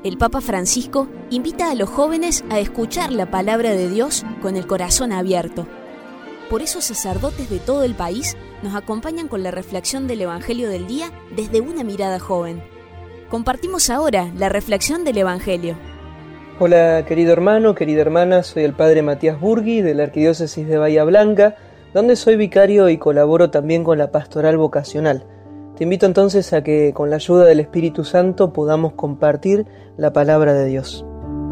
El Papa Francisco invita a los jóvenes a escuchar la palabra de Dios con el corazón abierto. Por eso sacerdotes de todo el país nos acompañan con la reflexión del Evangelio del día desde una mirada joven. Compartimos ahora la reflexión del Evangelio. Hola querido hermano, querida hermana, soy el Padre Matías Burgui de la Arquidiócesis de Bahía Blanca, donde soy vicario y colaboro también con la pastoral vocacional. Te invito entonces a que con la ayuda del Espíritu Santo podamos compartir la palabra de Dios.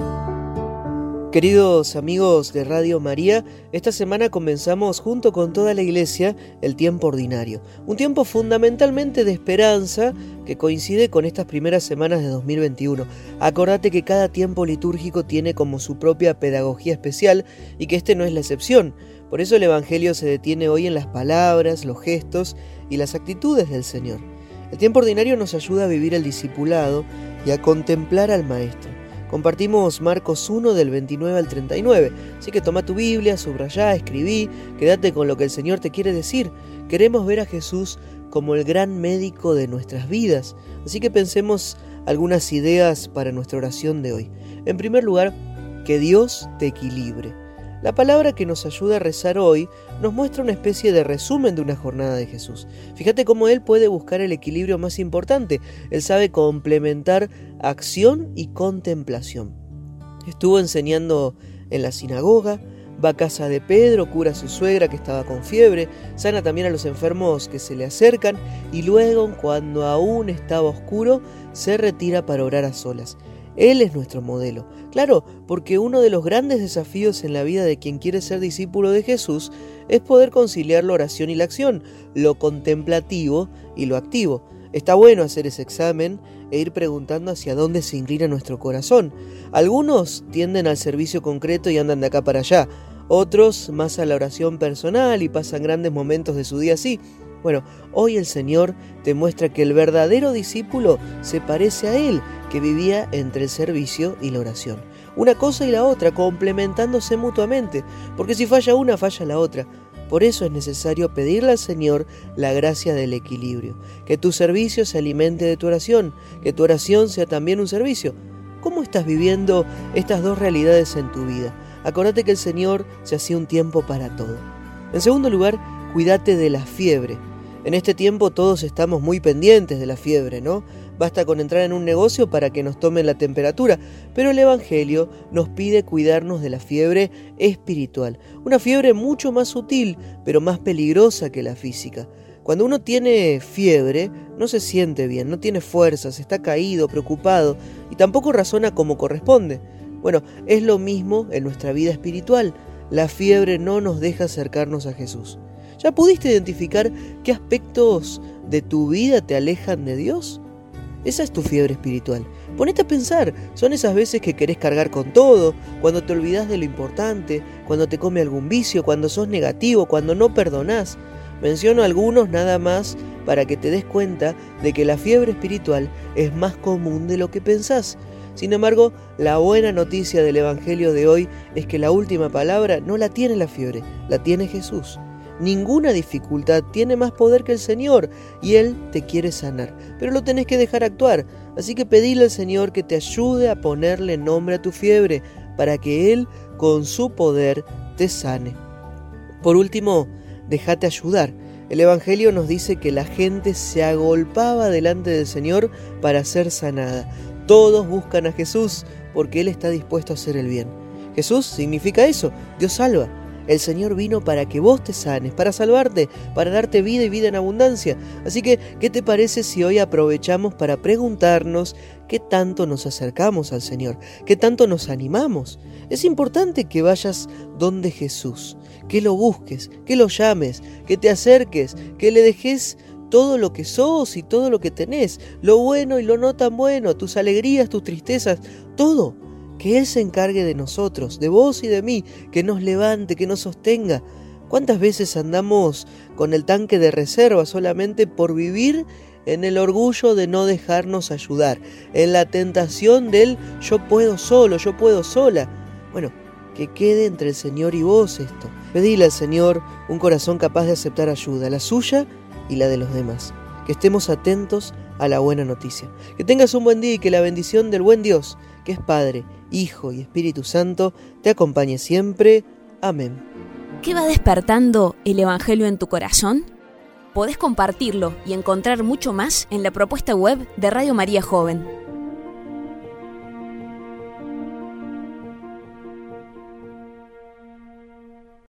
Queridos amigos de Radio María, esta semana comenzamos junto con toda la Iglesia el tiempo ordinario, un tiempo fundamentalmente de esperanza que coincide con estas primeras semanas de 2021. Acordate que cada tiempo litúrgico tiene como su propia pedagogía especial y que este no es la excepción. Por eso el Evangelio se detiene hoy en las palabras, los gestos y las actitudes del Señor. El tiempo ordinario nos ayuda a vivir el discipulado y a contemplar al Maestro. Compartimos Marcos 1 del 29 al 39, así que toma tu Biblia, subrayá, escribí, quédate con lo que el Señor te quiere decir. Queremos ver a Jesús como el gran médico de nuestras vidas, así que pensemos algunas ideas para nuestra oración de hoy. En primer lugar, que Dios te equilibre. La palabra que nos ayuda a rezar hoy nos muestra una especie de resumen de una jornada de Jesús. Fíjate cómo Él puede buscar el equilibrio más importante. Él sabe complementar acción y contemplación. Estuvo enseñando en la sinagoga, va a casa de Pedro, cura a su suegra que estaba con fiebre, sana también a los enfermos que se le acercan y luego, cuando aún estaba oscuro, se retira para orar a solas. Él es nuestro modelo. Claro, porque uno de los grandes desafíos en la vida de quien quiere ser discípulo de Jesús es poder conciliar la oración y la acción, lo contemplativo y lo activo. Está bueno hacer ese examen e ir preguntando hacia dónde se inclina nuestro corazón. Algunos tienden al servicio concreto y andan de acá para allá, otros más a la oración personal y pasan grandes momentos de su día así. Bueno, hoy el Señor te muestra que el verdadero discípulo se parece a Él, que vivía entre el servicio y la oración. Una cosa y la otra, complementándose mutuamente, porque si falla una, falla la otra. Por eso es necesario pedirle al Señor la gracia del equilibrio, que tu servicio se alimente de tu oración, que tu oración sea también un servicio. ¿Cómo estás viviendo estas dos realidades en tu vida? Acordate que el Señor se hacía un tiempo para todo. En segundo lugar, cuídate de la fiebre. En este tiempo todos estamos muy pendientes de la fiebre, ¿no? Basta con entrar en un negocio para que nos tomen la temperatura, pero el Evangelio nos pide cuidarnos de la fiebre espiritual, una fiebre mucho más sutil, pero más peligrosa que la física. Cuando uno tiene fiebre, no se siente bien, no tiene fuerzas, está caído, preocupado y tampoco razona como corresponde. Bueno, es lo mismo en nuestra vida espiritual. La fiebre no nos deja acercarnos a Jesús. ¿Ya pudiste identificar qué aspectos de tu vida te alejan de Dios? Esa es tu fiebre espiritual. Ponete a pensar, son esas veces que querés cargar con todo, cuando te olvidás de lo importante, cuando te come algún vicio, cuando sos negativo, cuando no perdonás. Menciono algunos nada más para que te des cuenta de que la fiebre espiritual es más común de lo que pensás. Sin embargo, la buena noticia del Evangelio de hoy es que la última palabra no la tiene la fiebre, la tiene Jesús. Ninguna dificultad tiene más poder que el Señor y Él te quiere sanar, pero lo tenés que dejar actuar. Así que pedile al Señor que te ayude a ponerle nombre a tu fiebre para que Él con su poder te sane. Por último, déjate ayudar. El Evangelio nos dice que la gente se agolpaba delante del Señor para ser sanada. Todos buscan a Jesús porque Él está dispuesto a hacer el bien. Jesús significa eso, Dios salva. El Señor vino para que vos te sanes, para salvarte, para darte vida y vida en abundancia. Así que, ¿qué te parece si hoy aprovechamos para preguntarnos qué tanto nos acercamos al Señor? ¿Qué tanto nos animamos? Es importante que vayas donde Jesús, que lo busques, que lo llames, que te acerques, que le dejes todo lo que sos y todo lo que tenés, lo bueno y lo no tan bueno, tus alegrías, tus tristezas, todo. Que Él se encargue de nosotros, de vos y de mí, que nos levante, que nos sostenga. ¿Cuántas veces andamos con el tanque de reserva solamente por vivir en el orgullo de no dejarnos ayudar, en la tentación del yo puedo solo, yo puedo sola? Bueno, que quede entre el Señor y vos esto. Pedile al Señor un corazón capaz de aceptar ayuda, la suya y la de los demás. Que estemos atentos a la buena noticia. Que tengas un buen día y que la bendición del buen Dios, que es Padre, Hijo y Espíritu Santo, te acompañe siempre. Amén. ¿Qué va despertando el Evangelio en tu corazón? Podés compartirlo y encontrar mucho más en la propuesta web de Radio María Joven.